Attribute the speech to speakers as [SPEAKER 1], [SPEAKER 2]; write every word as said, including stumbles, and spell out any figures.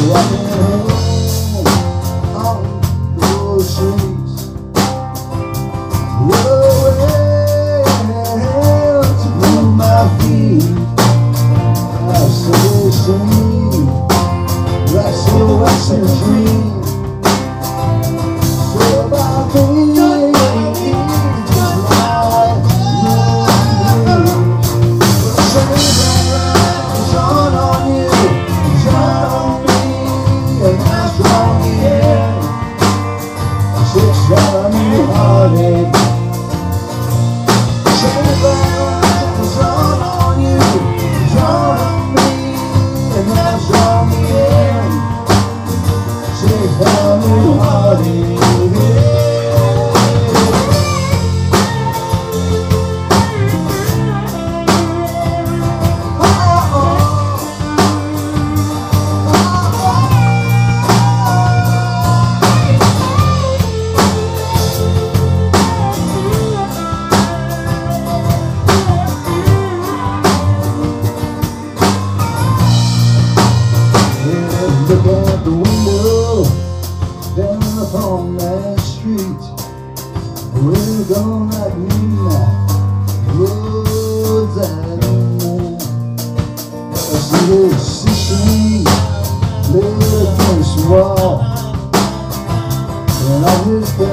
[SPEAKER 1] Walking home on those streets, away to move my feet. Isolation, that's a Western dream. So about me, just like moonbeams. Shine on you, shine on me, and I'm strong again. Six running hearted. Shine on you, shine on me, and I'm strong again. Six running hearted. Look out the window, down upon that street. We're gone like midnight, roads at night. I see this sixteen laid against the wall, and I just